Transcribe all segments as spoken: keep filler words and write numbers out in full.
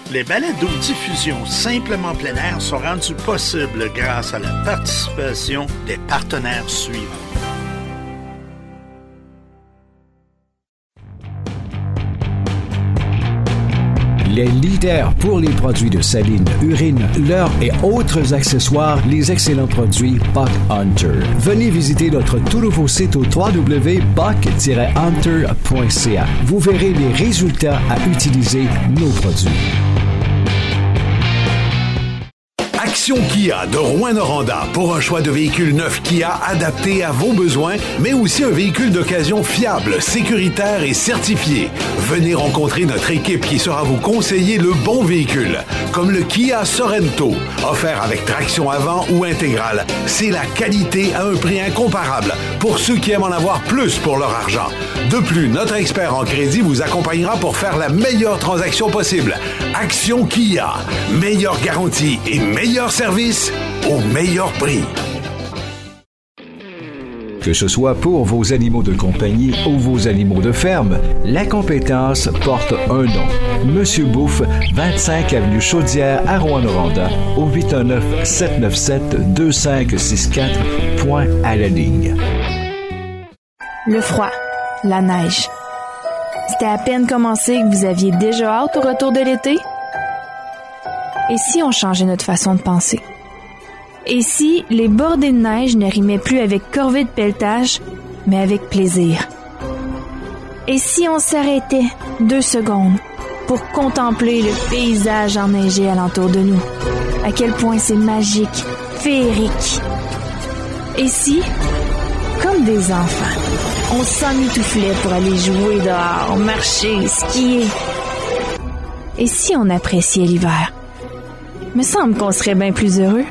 Les balados-diffusions Simplement plein air sont rendus possibles grâce à la participation des partenaires suivants. Les leaders pour les produits de saline, urine, leurre et autres accessoires, les excellents produits Buck Hunter. Venez visiter notre tout nouveau site au w w w point buck tiret hunter point c a. Vous verrez les résultats à utiliser nos produits. Action Kia de Rouyn-Noranda pour un choix de véhicules neufs Kia adaptés à vos besoins, mais aussi un véhicule d'occasion fiable, sécuritaire et certifié. Venez rencontrer notre équipe qui saura vous conseiller le bon véhicule, comme le Kia Sorento, offert avec traction avant ou intégrale. C'est la qualité à un prix incomparable pour ceux qui aiment en avoir plus pour leur argent. De plus, notre expert en crédit vous accompagnera pour faire la meilleure transaction possible. Action Kia, meilleure garantie et meilleur service au meilleur prix. Que ce soit pour vos animaux de compagnie ou vos animaux de ferme, la compétence porte un nom. Monsieur Bouffe, vingt-cinq avenue Chaudière à Rouyn-Noranda, au huit un neuf, sept neuf sept, deux cinq six quatre, point à la ligne. Le froid, la neige. C'était à peine commencé que vous aviez déjà hâte au retour de l'été? Et si on changeait notre façon de penser? Et si les bordées de neige ne rimaient plus avec corvée de pelletage, mais avec plaisir? Et si on s'arrêtait deux secondes pour contempler le paysage enneigé alentour de nous? À quel point c'est magique, féerique. Et si, comme des enfants, on s'emmitouflait pour aller jouer dehors, marcher, skier? Et si on appréciait l'hiver? Me semble qu'on serait bien plus heureux.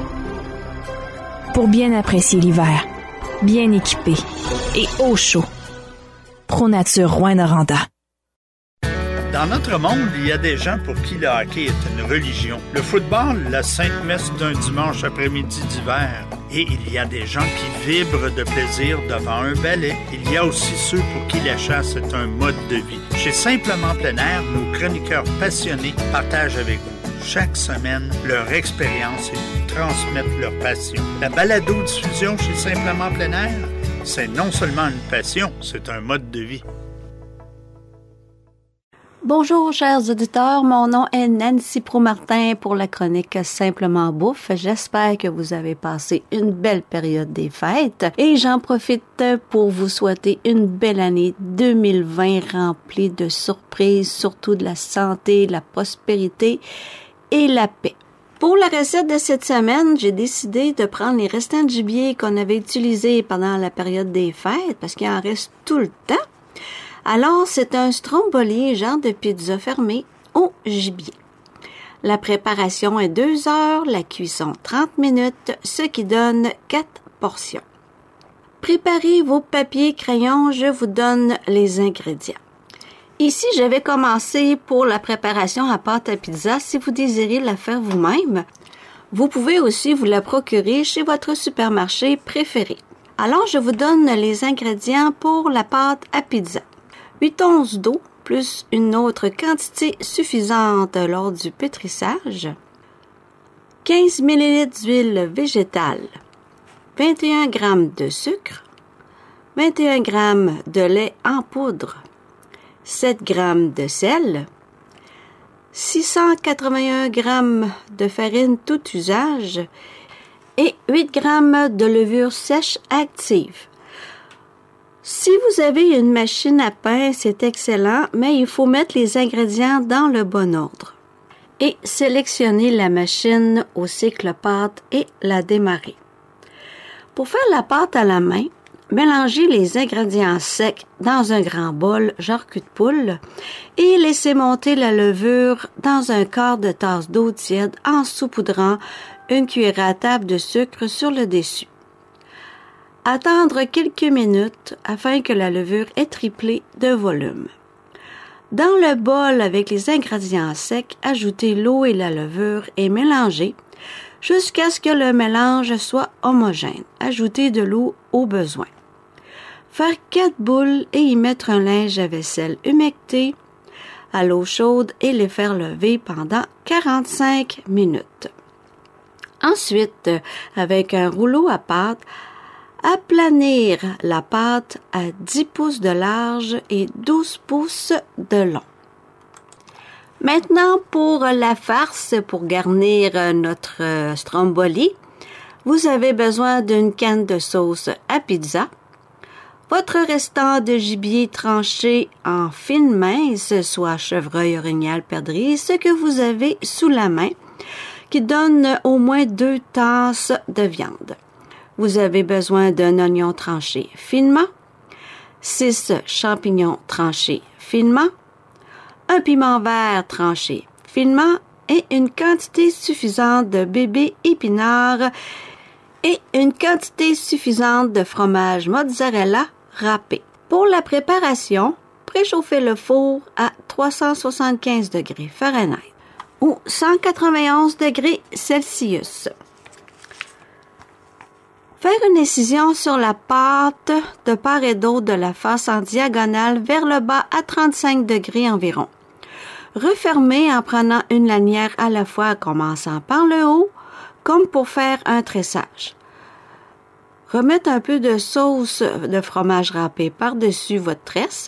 Pour bien apprécier l'hiver, bien équipé et au chaud. ProNature Rouyn-Noranda. Dans notre monde, il y a des gens pour qui le hockey est une religion. Le football, la sainte messe d'un dimanche après-midi d'hiver. Et il y a des gens qui vibrent de plaisir devant un ballet. Il y a aussi ceux pour qui la chasse est un mode de vie. Chez Simplement plein air, nos chroniqueurs passionnés partagent avec vous chaque semaine leur expérience et nous transmettent leur passion. La balado-diffusion chez Simplement plein air, c'est non seulement une passion, c'est un mode de vie. Bonjour, chers auditeurs. Mon nom est Nancy Promartin pour la chronique Simplement Bouffe. J'espère que vous avez passé une belle période des fêtes et j'en profite pour vous souhaiter une belle année deux mille vingt remplie de surprises, surtout de la santé, de la prospérité et la paix. Pour la recette de cette semaine, j'ai décidé de prendre les restants de gibier qu'on avait utilisés pendant la période des fêtes parce qu'il en reste tout le temps. Alors, c'est un stromboli, genre de pizza fermée au gibier. La préparation est deux heures, la cuisson trente minutes, ce qui donne quatre portions. Préparez vos papiers crayons, je vous donne les ingrédients. Ici, je vais commencer pour la préparation à pâte à pizza. Si vous désirez la faire vous-même, vous pouvez aussi vous la procurer chez votre supermarché préféré. Alors, je vous donne les ingrédients pour la pâte à pizza. huit onces d'eau, plus une autre quantité suffisante lors du pétrissage. quinze millilitres d'huile végétale. vingt et un grammes de sucre. vingt et un grammes de lait en poudre. sept grammes de sel. six cent quatre-vingt-un grammes de farine tout usage. Et huit grammes de levure sèche active. Si vous avez une machine à pain, c'est excellent, mais il faut mettre les ingrédients dans le bon ordre. Et sélectionner la machine au cycle pâte et la démarrer. Pour faire la pâte à la main, mélangez les ingrédients secs dans un grand bol, genre cul de poule, et laissez monter la levure dans un quart de tasse d'eau tiède en saupoudrant une cuillère à table de sucre sur le dessus. Attendre quelques minutes afin que la levure ait triplé de volume. Dans le bol avec les ingrédients secs, ajoutez l'eau et la levure et mélangez jusqu'à ce que le mélange soit homogène. Ajoutez de l'eau au besoin. Faire quatre boules et y mettre un linge à vaisselle humecté. à l'eau chaude et les faire lever pendant quarante-cinq minutes. Ensuite, avec un rouleau à pâte, aplanir la pâte à dix pouces de large et douze pouces de long. Maintenant, pour la farce, pour garnir notre stromboli, vous avez besoin d'une canne de sauce à pizza, votre restant de gibier tranché en fines minces, soit chevreuil, orignal, perdrix, ce que vous avez sous la main, qui donne au moins deux tasses de viande. Vous avez besoin d'un oignon tranché finement, six champignons tranchés finement, un piment vert tranché finement et une quantité suffisante de bébé épinards et une quantité suffisante de fromage mozzarella râpé. Pour la préparation, préchauffez le four à trois cent soixante-quinze degrés Fahrenheit ou cent quatre-vingt-onze degrés Celsius. Faire une incision sur la pâte de part et d'autre de la face en diagonale vers le bas à trente-cinq degrés environ. Refermez en prenant une lanière à la fois en commençant par le haut, comme pour faire un tressage. Remettre un peu de sauce de fromage râpé par-dessus votre tresse.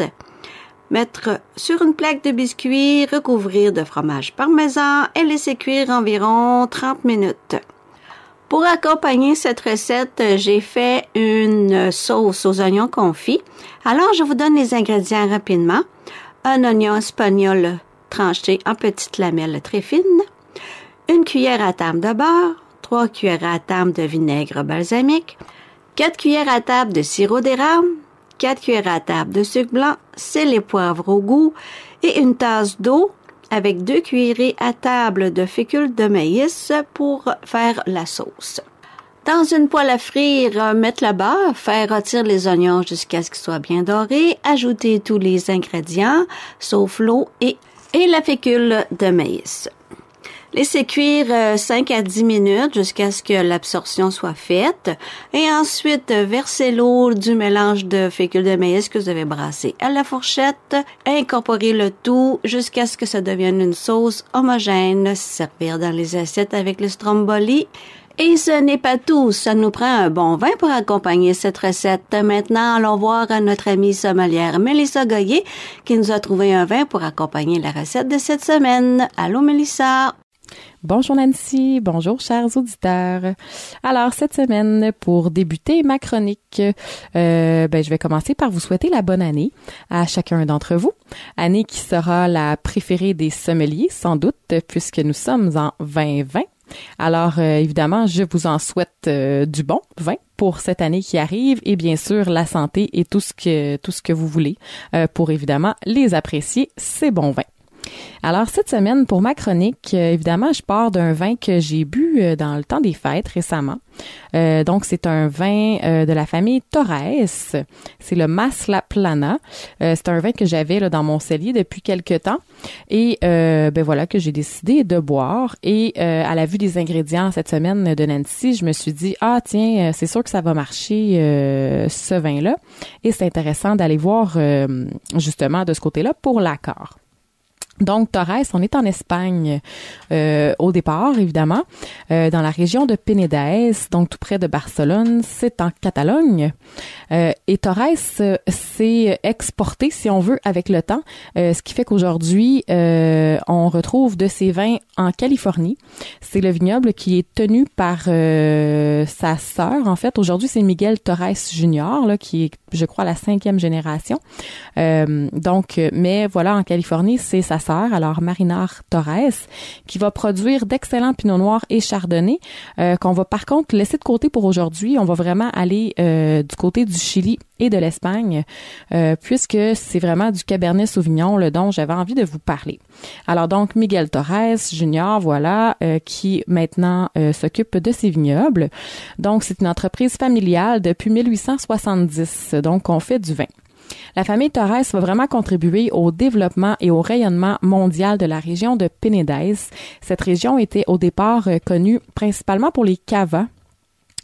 Mettre sur une plaque de biscuit, recouvrir de fromage parmesan et laisser cuire environ trente minutes. Pour accompagner cette recette, j'ai fait une sauce aux oignons confits. Alors, je vous donne les ingrédients rapidement. Un oignon espagnol tranché en petites lamelles très fines, une cuillère à table de beurre, trois cuillères à table de vinaigre balsamique, quatre cuillères à table de sirop d'érable, quatre cuillères à table de sucre blanc, sel et poivre au goût et une tasse d'eau avec deux cuillerées à table de fécule de maïs pour faire la sauce. Dans une poêle à frire, mettre le beurre, faire rôtir les oignons jusqu'à ce qu'ils soient bien dorés, ajouter tous les ingrédients, sauf l'eau et, et la fécule de maïs. Laissez cuire cinq à dix minutes jusqu'à ce que l'absorption soit faite et ensuite versez l'eau du mélange de fécule de maïs que vous avez brassé à la fourchette, incorporez le tout jusqu'à ce que ça devienne une sauce homogène, servir dans les assiettes avec le stromboli. Et ce n'est pas tout, ça nous prend un bon vin pour accompagner cette recette. Maintenant, allons voir notre amie sommelière Mélissa Goyer qui nous a trouvé un vin pour accompagner la recette de cette semaine. Allô Mélissa! Bonjour Nancy, bonjour chers auditeurs. Alors cette semaine, pour débuter ma chronique, euh, ben, je vais commencer par vous souhaiter la bonne année à chacun d'entre vous. Année qui sera la préférée des sommeliers, sans doute, puisque nous sommes en vingt vingt. Alors euh, évidemment, je vous en souhaite euh, du bon vin pour cette année qui arrive et bien sûr la santé et tout ce que tout ce que vous voulez euh, pour évidemment les apprécier, ces bons vins. Alors, cette semaine, pour ma chronique, euh, évidemment, je pars d'un vin que j'ai bu euh, dans le temps des fêtes récemment. Euh, donc, c'est un vin euh, de la famille Torres. C'est le Maslaplana. Euh, c'est un vin que j'avais là, dans mon cellier depuis quelque temps et euh, ben voilà que j'ai décidé de boire. Et euh, à la vue des ingrédients cette semaine de Nancy, je me suis dit, ah tiens, c'est sûr que ça va marcher euh, ce vin-là. Et c'est intéressant d'aller voir euh, justement de ce côté-là pour l'accord. Donc, Torres, on est en Espagne euh, au départ, évidemment, euh, dans la région de Penedès, donc tout près de Barcelone, c'est en Catalogne. Euh, et Torres euh, s'est exporté, si on veut, avec le temps, euh, ce qui fait qu'aujourd'hui, euh, on retrouve de ces vins en Californie. C'est le vignoble qui est tenu par euh, sa sœur, en fait. Aujourd'hui, c'est Miguel Torres Junior, là, qui est, je crois, la cinquième génération. Euh, donc, mais voilà, en Californie, c'est sa sœur, alors Marinar Torres, qui va produire d'excellents Pinot Noirs et Chardonnay, euh, qu'on va par contre laisser de côté pour aujourd'hui. On va vraiment aller euh, du côté du Chili et de l'Espagne, euh, puisque c'est vraiment du Cabernet Sauvignon, le dont j'avais envie de vous parler. Alors donc, Miguel Torres Junior, voilà, euh, qui maintenant euh, s'occupe de ces vignobles. Donc, c'est une entreprise familiale depuis mille huit cent soixante-dix, donc on fait du vin. La famille Torres va vraiment contribuer au développement et au rayonnement mondial de la région de Penedès. Cette région était au départ connue principalement pour les cavas.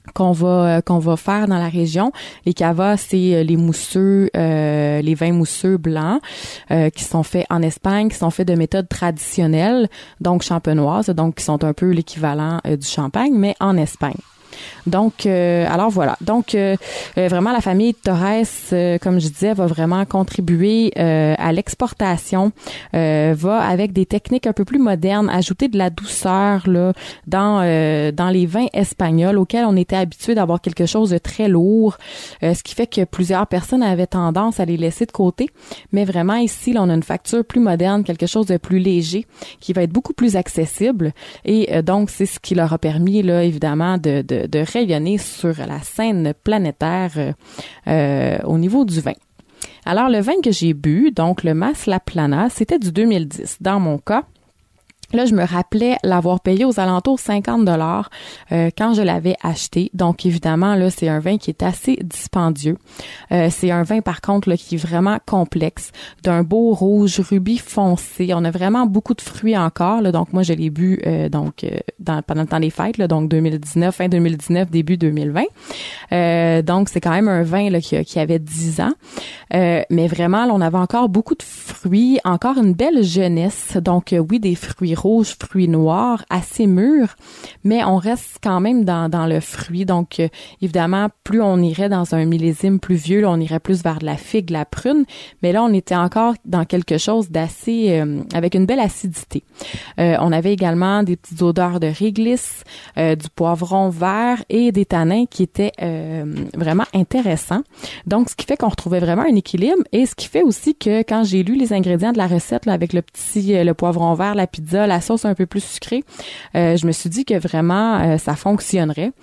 qu'on va qu'on va faire dans la région. Les cavas, c'est les mousseux, euh, les vins mousseux blancs euh, qui sont faits en Espagne, qui sont faits de méthodes traditionnelles, donc champenoises, donc qui sont un peu l'équivalent euh, du champagne, mais en Espagne. Donc, euh, alors voilà. Donc, euh, euh, vraiment, la famille Torres, euh, comme je disais, va vraiment contribuer euh, à l'exportation, euh, va avec des techniques un peu plus modernes, ajouter de la douceur là dans euh, dans les vins espagnols auxquels on était habitué d'avoir quelque chose de très lourd, euh, ce qui fait que plusieurs personnes avaient tendance à les laisser de côté. Mais vraiment, ici, là, on a une facture plus moderne, quelque chose de plus léger, qui va être beaucoup plus accessible. Et euh, donc, c'est ce qui leur a permis, là, évidemment, de, de de rayonner sur la scène planétaire euh, euh, au niveau du vin. Alors, le vin que j'ai bu, donc le Mas La Plana, c'était du deux mille dix. Dans mon cas, là, je me rappelais l'avoir payé aux alentours cinquante dollars euh, quand je l'avais acheté. Donc, évidemment, là, c'est un vin qui est assez dispendieux. Euh, c'est un vin, par contre, là, qui est vraiment complexe, d'un beau rouge rubis foncé. On a vraiment beaucoup de fruits encore. Là, donc, moi, je l'ai bu euh, donc euh, dans, pendant le temps des fêtes, là, donc deux mille dix-neuf, fin deux mille dix-neuf, début deux mille vingt. Euh, donc, c'est quand même un vin là, qui, qui avait dix ans. Euh, mais vraiment, là, on avait encore beaucoup de fruits, encore une belle jeunesse. Donc, euh, oui, des fruits rouge, fruits noirs, assez mûrs, mais on reste quand même dans, dans le fruit. Donc, euh, évidemment, plus on irait dans un millésime plus vieux, là, on irait plus vers de la figue, la prune, mais là, on était encore dans quelque chose d'assez, euh, avec une belle acidité. Euh, on avait également des petites odeurs de réglisse, euh, du poivron vert et des tanins qui étaient euh, vraiment intéressants. Donc, ce qui fait qu'on retrouvait vraiment un équilibre et ce qui fait aussi que quand j'ai lu les ingrédients de la recette, là, avec le petit, euh, le poivron vert, la pizza, la sauce un peu plus sucrée, euh, je me suis dit que vraiment euh, ça fonctionnerait.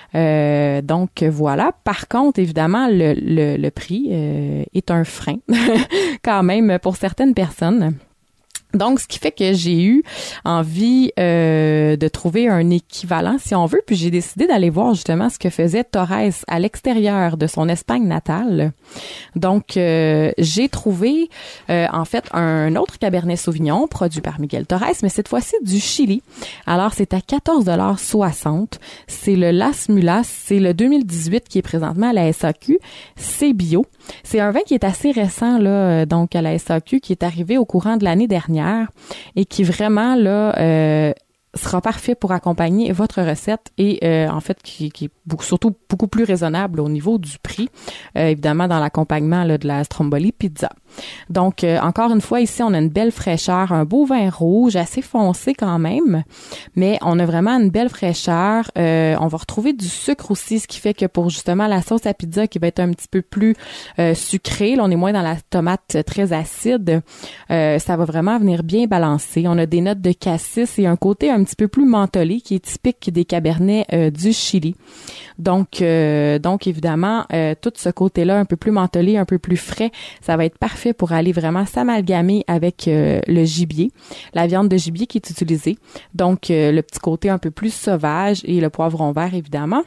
Euh, donc voilà. Par contre, évidemment, le, le, le prix euh, est un frein quand même pour certaines personnes. Donc, ce qui fait que j'ai eu envie euh, de trouver un équivalent, si on veut, puis j'ai décidé d'aller voir justement ce que faisait Torres à l'extérieur de son Espagne natale. Donc, euh, j'ai trouvé euh, en fait un autre Cabernet Sauvignon produit par Miguel Torres, mais cette fois-ci du Chili. Alors, c'est à quatorze dollars soixante. C'est le Las Mulas, c'est le deux mille dix-huit qui est présentement à la S A Q. C'est bio. C'est un vin qui est assez récent là, donc à la S A Q, qui est arrivé au courant de l'année dernière et qui vraiment là euh, sera parfait pour accompagner votre recette et euh, en fait qui, qui est beaucoup, surtout beaucoup plus raisonnable au niveau du prix, euh, évidemment dans l'accompagnement là, de la Stromboli Pizza. Donc euh, encore une fois ici on a une belle fraîcheur, un beau vin rouge assez foncé quand même, mais on a vraiment une belle fraîcheur. Euh, on va retrouver du sucre aussi, ce qui fait que pour justement la sauce à pizza qui va être un petit peu plus euh, sucrée, là on est moins dans la tomate très acide, euh, ça va vraiment venir bien balancer. On a des notes de cassis et un côté un petit peu plus mentholé qui est typique des cabernets euh, du Chili. Donc, euh, donc évidemment, euh, tout ce côté-là un peu plus mentholé, un peu plus frais, ça va être parfait pour aller vraiment s'amalgamer avec euh, le gibier, la viande de gibier qui est utilisée. Donc, euh, le petit côté un peu plus sauvage et le poivron vert, évidemment.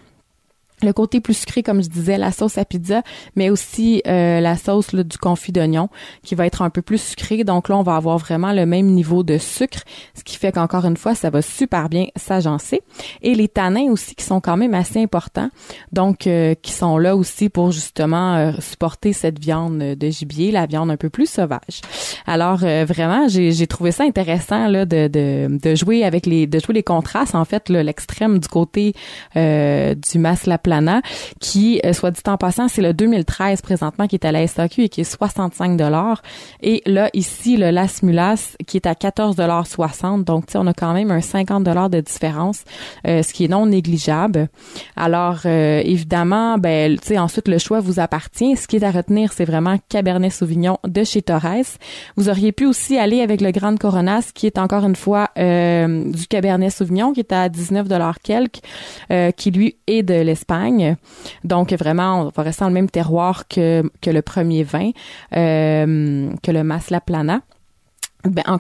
Le côté plus sucré, comme je disais, la sauce à pizza, mais aussi euh, la sauce là, du confit d'oignon qui va être un peu plus sucrée. Donc là, on va avoir vraiment le même niveau de sucre, ce qui fait qu'encore une fois, ça va super bien s'agencer. Et les tanins aussi qui sont quand même assez importants, donc euh, qui sont là aussi pour justement euh, supporter cette viande de gibier, la viande un peu plus sauvage. Alors euh, vraiment, j'ai, j'ai trouvé ça intéressant là de, de, de jouer avec les de jouer les contrastes. En fait, là, l'extrême du côté euh, du Mas La Plana, qui, euh, soit dit en passant, c'est le deux mille treize présentement qui est à la S A Q et qui est soixante-cinq dollars. Et là, ici, le Las Mulas qui est à quatorze dollars soixante. Donc, tu sais, on a quand même un cinquante dollars de différence, euh, ce qui est non négligeable. Alors, euh, évidemment, ben, tu sais, ensuite, le choix vous appartient. Ce qui est à retenir, c'est vraiment Cabernet Sauvignon de chez Torres. Vous auriez pu aussi aller avec le Grande Coronas, qui est encore une fois euh, du Cabernet Sauvignon, qui est à dix-neuf dollars quelques, euh, qui lui est de l'Espagne. Donc vraiment, on va rester dans le même terroir que que le premier vin, euh, que le Mas La Plana. Ben encore fois,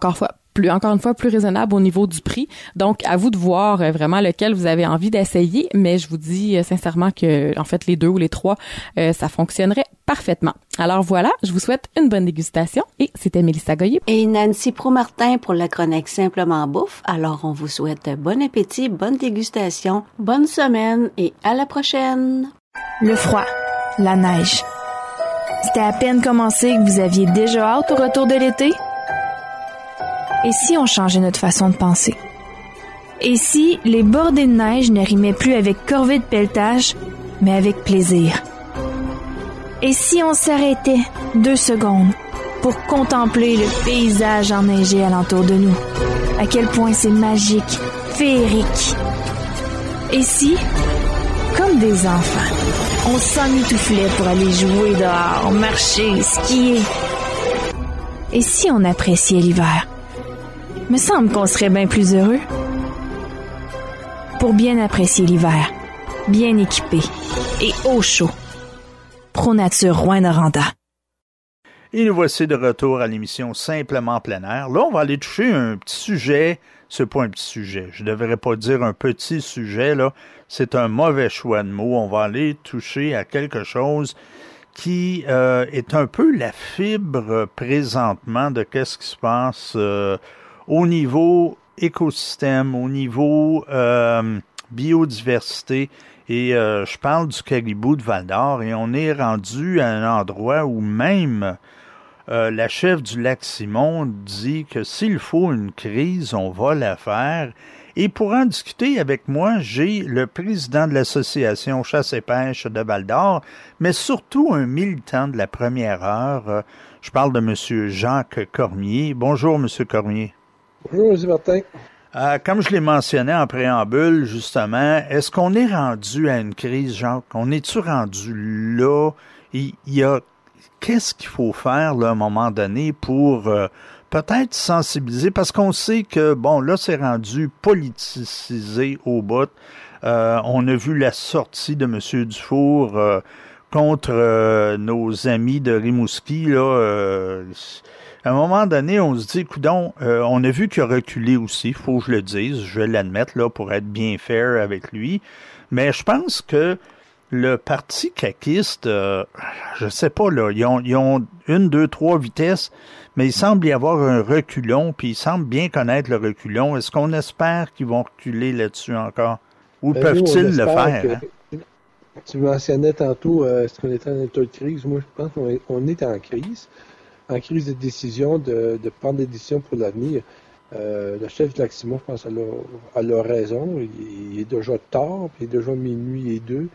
plus, encore une fois, plus raisonnable au niveau du prix. Donc, à vous de voir euh, vraiment lequel vous avez envie d'essayer, mais je vous dis euh, sincèrement que, en fait, les deux ou les trois, euh, ça fonctionnerait parfaitement. Alors voilà, je vous souhaite une bonne dégustation et c'était Mélissa Goyer. Et Nancy Promartin pour la chronique Simplement Bouffe. Alors, on vous souhaite bon appétit, bonne dégustation, bonne semaine et à la prochaine. Le froid, la neige. C'était à peine commencé que vous aviez déjà hâte au retour de l'été? Et si on changeait notre façon de penser? Et si les bordées de neige ne rimaient plus avec corvée de pelletage, mais avec plaisir? Et si on s'arrêtait deux secondes pour contempler le paysage enneigé alentour de nous? À quel point c'est magique, féerique. Et si, comme des enfants, on s'emmitouflait pour aller jouer dehors, marcher, skier? Et si on appréciait l'hiver? Me semble qu'on serait bien plus heureux. Pour bien apprécier l'hiver, bien équipé et au chaud. ProNature Rouyn-Noranda. Et nous voici de retour à l'émission Simplement plein air. Là, on va aller toucher un petit sujet. C'est pas un petit sujet. Je devrais pas dire un petit sujet, là. C'est un mauvais choix de mots. On va aller toucher à quelque chose qui euh, est un peu la fibre présentement de qu'est-ce qui se passe euh, au niveau écosystème, au niveau euh, biodiversité. Et euh, je parle du caribou de Val-d'Or et on est rendu à un endroit où même euh, la chef du Lac-Simon dit que s'il faut une crise, on va la faire. Et pour en discuter avec moi, j'ai le président de l'Association Chasse et Pêche de Val-d'Or, mais surtout un militant de la première heure. Je parle de M. Jacques Cormier. Bonjour, M. Cormier. Bonjour, M. Martin. Euh, comme je l'ai mentionné en préambule, justement, est-ce qu'on est rendu à une crise, Jacques? On est-tu rendu là? Il y a... Qu'est-ce qu'il faut faire, là, à un moment donné, pour euh, peut-être sensibiliser? Parce qu'on sait que, bon, là, c'est rendu politisé au bout. Euh, on a vu la sortie de M. Dufour euh, contre euh, nos amis de Rimouski, là. Euh, à un moment donné, on se dit, coudonc, euh, on a vu qu'il a reculé aussi, il faut que je le dise, je vais l'admettre, là, pour être bien fair avec lui. Mais je pense que le parti caquiste, euh, je sais pas, là, ils ont, ils ont une, deux, trois vitesses, mais il semble y avoir un reculon, puis ils semblent bien connaître le reculon. Est-ce qu'on espère qu'ils vont reculer là-dessus encore? Ou ben peuvent-ils nous, le faire? Que, hein? Tu mentionnais tantôt, euh, est-ce qu'on est en état de crise? Moi, je pense qu'on est, on est en crise. En crise de décision, de, de prendre des décisions pour l'avenir. Euh, le chef du Lac-Simon, je pense, a leur raison. Il, il est déjà tard, puis il est déjà minuit et deux.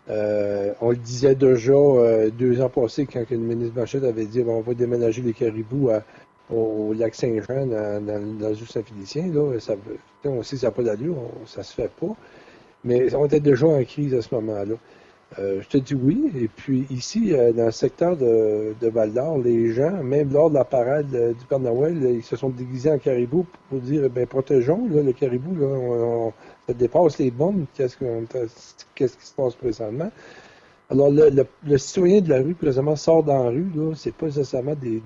Euh, on le disait déjà euh, deux ans passés quand le ministre Blanchette avait dit bon, on va déménager les caribous à, au, au lac Saint-Jean dans, dans, dans le zoo Saint-Félicien. Là, ça, on sait que ça n'a pas d'allure, on, ça se fait pas. Mais on était déjà en crise à ce moment-là. Euh, je te dis oui. Et puis ici, euh, dans le secteur de, de Val-d'Or, les gens, même lors de la parade euh, du Père Noël, là, ils se sont déguisés en caribou pour dire, ben protégeons là, le caribou. Là, on, on, ça dépasse les bombes. Qu'est-ce, qu'est-ce qui se passe présentement? Alors, le, le, le citoyen de la rue, présentement, sort dans la rue. Là, c'est pas nécessairement des,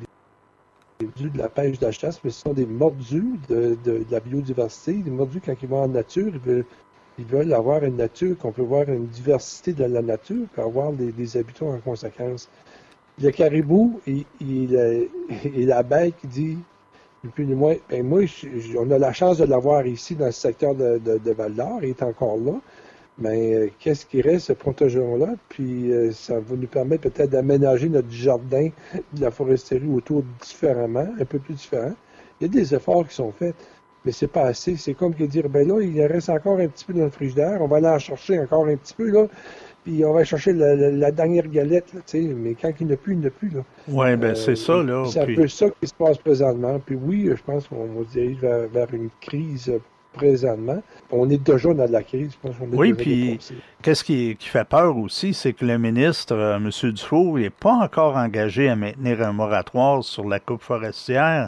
des mordus de la pêche de la chasse, mais ce sont des mordus de, de, de la biodiversité. Des mordus, quand ils vont en nature, ils veulent Ils veulent avoir une nature, qu'on peut voir une diversité de la nature, puis avoir des, des habitants en conséquence. Le caribou et, et, et la bête qui dit, ni plus ni moins, ben moi, je, je, on a la chance de l'avoir ici dans le secteur de, de, de Val-d'Or, il est encore là, mais euh, qu'est-ce qui reste, ce protégeons-là, puis euh, ça va nous permettre peut-être d'aménager notre jardin de la foresterie autour différemment, un peu plus différent. Il y a des efforts qui sont faits. Mais c'est pas assez. C'est comme que dire, ben là, il reste encore un petit peu dans le frigidaire, on va aller en chercher encore un petit peu, là, puis on va chercher la, la, la dernière galette, là, tu sais, mais quand il n'y en a plus, il n'y en a plus, là. Oui, ben euh, c'est ça, là. C'est puis... un peu ça qui se passe présentement. Puis oui, je pense qu'on va dirige vers, vers une crise présentement. On est déjà dans la crise, je pense qu'on est oui, puis qu'est-ce qui, qui fait peur aussi, c'est que le ministre, euh, M. Dufour, n'est pas encore engagé à maintenir un moratoire sur la coupe forestière.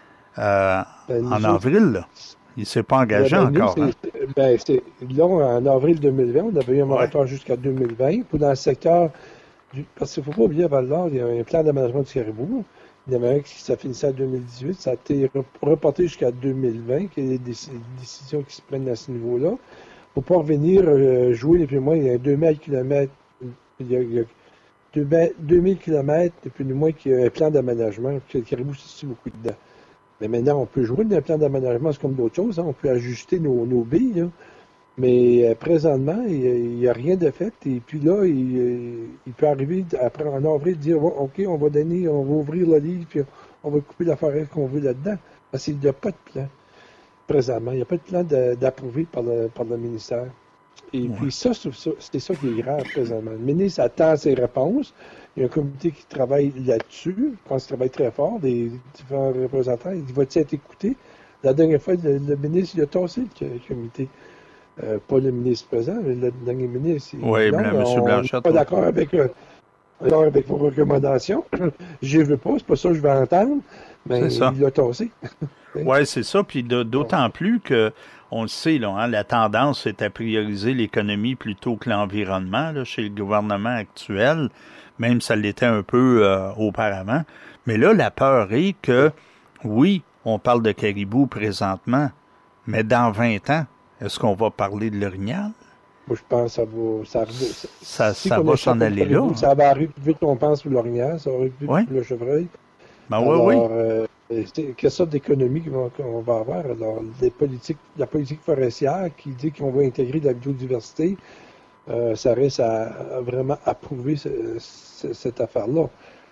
Euh, ben, en avril, là. Il ne s'est pas engagé ben, ben, encore. Nous, hein? Ben, c'est, là, en avril deux mille vingt, on avait eu un moratoire ouais. jusqu'à deux mille vingt. Pour dans le secteur, du, parce qu'il ne faut pas oublier, à Val-d'Or, il y a un plan d'aménagement du caribou. Il y en avait un qui ça finissait en deux mille dix-huit. Ça a été reporté jusqu'à deux mille vingt, qu'il y ait des décisions qui se prennent à ce niveau-là. Pour pouvoir venir euh, jouer, depuis moi, il y a deux mille kilomètres. Il y a, il y a deux mille kilomètres, depuis le moins qu'il y a un plan d'aménagement. Le Caribou, c'est beaucoup dedans. Mais maintenant, on peut jouer dans un plan d'aménagement, c'est comme d'autres choses. Hein. On peut ajuster nos, nos billes. Là. Mais euh, présentement, il n'y a, a rien de fait. Et puis là, il, il peut arriver après en avril, dire OK, on va donner, on va ouvrir le livre, puis on va couper la forêt qu'on veut là-dedans. Parce qu'il n'y a pas de plan présentement. Il n'y a pas de plan d'approuvé par le, par le ministère. Et ouais. puis ça, c'est ça, c'est ça qui est grave présentement. Le ministre attend ses réponses. Il y a un comité qui travaille là-dessus. Je pense qu'il travaille très fort, des différents représentants. Il va-t-il être écouté? La dernière fois, le, le ministre il a tassé le, le comité. Euh, pas le ministre présent, mais le dernier ministre. Oui, M. Blanchette. On n'est pas d'accord avec, euh, avec vos recommandations. Je ne veux pas, c'est pas ça que je vais entendre, mais il l'a tassé. Oui, c'est ça. Puis d'autant plus que, on le sait, là, hein, la tendance est à prioriser l'économie plutôt que l'environnement là, chez le gouvernement actuel, même si ça l'était un peu euh, auparavant. Mais là, la peur est que, oui, on parle de caribou présentement, mais dans vingt ans, est-ce qu'on va parler de l'orignal? Moi, je pense que ça va... Ça, ça, ça, si ça va s'en aller là. Ça va arriver plus vite qu'on pense pour l'orignal, ça va arriver plus vite oui. pour le chevreuil. Ben oui, oui. Euh, quelle sorte d'économie qu'on va avoir? Alors, les politiques, la politique forestière qui dit qu'on va intégrer de la biodiversité, euh, ça reste à, à vraiment approuver ce, ce, cette affaire-là.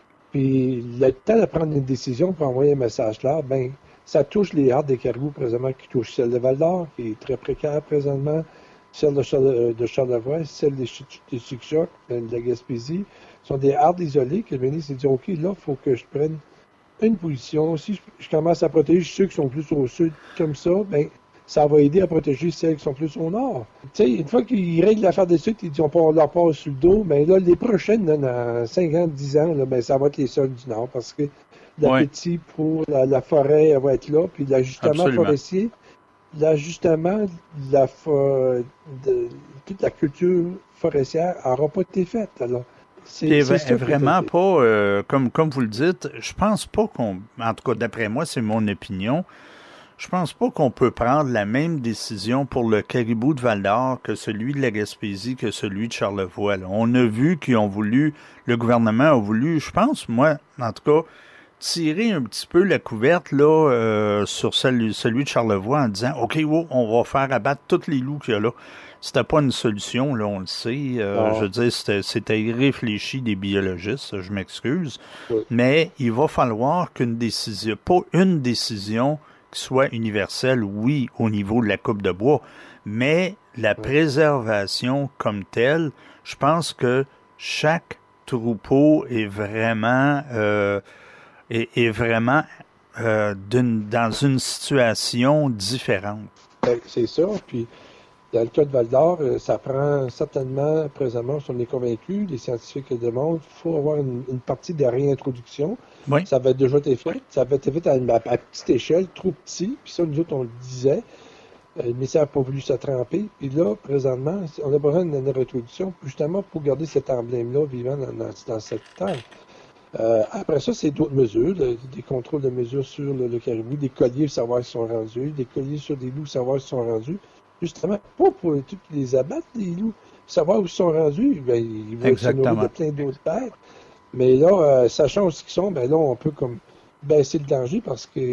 Puis, le temps de prendre une décision pour envoyer un message là, ben ça touche les hardes des caribous présentement, qui touche celle de Val-d'Or, qui est très précaire présentement, celle de, Charle, de Charlevoix, celle des, des Chic-Chocs, de la Gaspésie. Ce sont des hardes isolées que le ministre s'est dit, OK, là, il faut que je prenne une position. Si je, je commence à protéger ceux qui sont plus au sud comme ça, ben ça va aider à protéger celles qui sont plus au nord. Tu sais, une fois qu'ils règlent l'affaire des Sud, ils disent on leur passe sur le dos, mais là, les prochaines, là, dans cinq ans, dix ans, là, ben, ça va être les sols du nord, parce que l'appétit ouais. pour la, la forêt elle va être là, puis l'ajustement Absolument. forestier, l'ajustement de, la fo- de toute la culture forestière n'aura pas été faite. Alors, c'est, c'est, c'est vraiment pas, euh, comme, comme vous le dites, je pense pas qu'on, en tout cas d'après moi, c'est mon opinion, je pense pas qu'on peut prendre la même décision pour le caribou de Val-d'Or que celui de la Gaspésie, que celui de Charlevoix. Là. On a vu qu'ils ont voulu, le gouvernement a voulu, je pense, moi, en tout cas, tirer un petit peu la couverte là euh, sur celui, celui de Charlevoix en disant « OK, wow, on va faire abattre tous les loups qu'il y a là ». C'était pas une solution, là, on le sait. Euh, je veux dire, c'était, c'était irréfléchi des biologistes, je m'excuse. Oui. Mais il va falloir qu'une décision, pas une décision qui soit universelle, oui, au niveau de la coupe de bois, mais la oui. préservation comme telle, je pense que chaque troupeau est vraiment... Euh, Est, est vraiment euh, d'une, dans une situation différente. C'est ça. Puis, dans le cas de Val-d'Or, ça prend certainement, présentement, si on est convaincu, les scientifiques le demandent, il faut avoir une, une partie de réintroduction. Oui. Ça avait déjà été fait. Ça avait été fait à, une, à petite échelle, trop petit. Puis ça, nous autres, on le disait. Le ministère n'a pas voulu se tremper. Puis là, présentement, on a besoin d'une réintroduction, justement pour garder cet emblème-là vivant dans, dans, dans cette terre. Euh, après ça, c'est d'autres mesures, le, des contrôles de mesures sur le, le caribou, des colliers, savoir s'ils sont rendus, des colliers sur des loups, savoir s'ils sont rendus. Justement, pas pour tous les abattre, les loups, savoir où ils sont rendus. Ben, ils vont se nourrir de plein d'autres bêtes. Mais là, euh, sachant où ils sont, ben là, on peut comme baisser le danger parce que